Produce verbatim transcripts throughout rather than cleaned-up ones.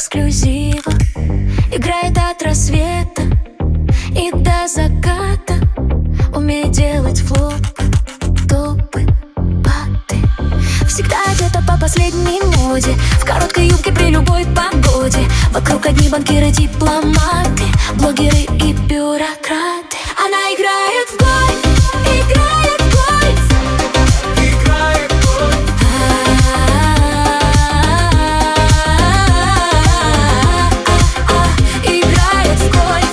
эксклюзива. Играет от рассвета и до заката. Умеет делать флоп, топы, паты. Всегда где-то по последней моде, в короткой юбке при любой погоде. Вокруг одни банкиры, дипломаты, блогеры и бюрократы. Она играет в гольф, играет в гольф, играет в гольф. Играет в гольф.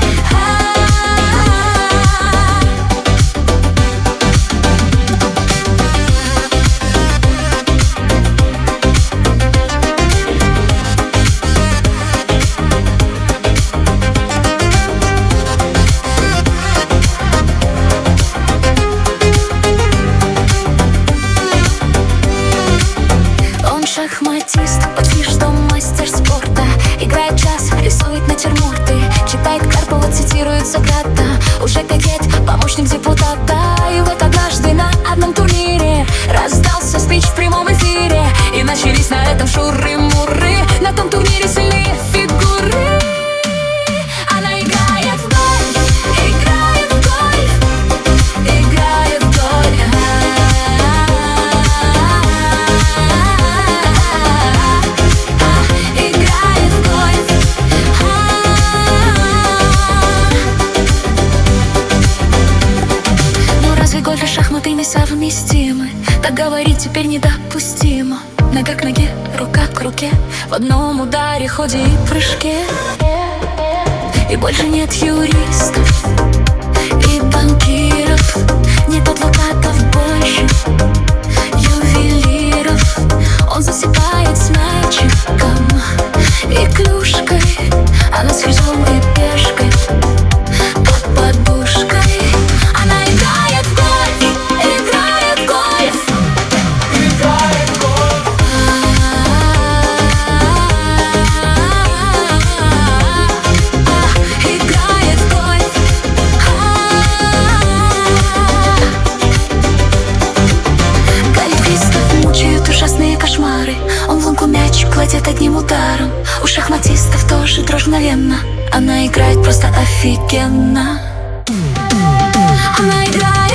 Шахматист, почти что мастер спорта. Играет джаз, рисует натюрморты, читает Карпова, цитирует Сократа. Уже кадет, помощник депутата. И вот однажды на одном турнире раздался спич в прямом эфире, и начались на этом шуры-муры. На том турнире сильные фигуры. Она играет в гольф, играет в гольф, играет в гольф. Гольф и шахматы несовместимы, так говорить теперь недопустимо. Нога к ноге, рука к руке, в одном ударе, ходе и прыжке. И больше нет юристов и банкиров, нет адвокатов больше, ювелиров. Он засекает с мячиком и клюшкой, она с фишом и пешкой под подушкой. Она играет в гольф, играет в гольф, Играет в гольф. Играет в гольф. Гольфистов мучают ужасные кошмары. Он в лунку мяч кладет одним ударом. У шахматистов тоже дрожь мгновенно. Она играет просто офигенно. Она играет.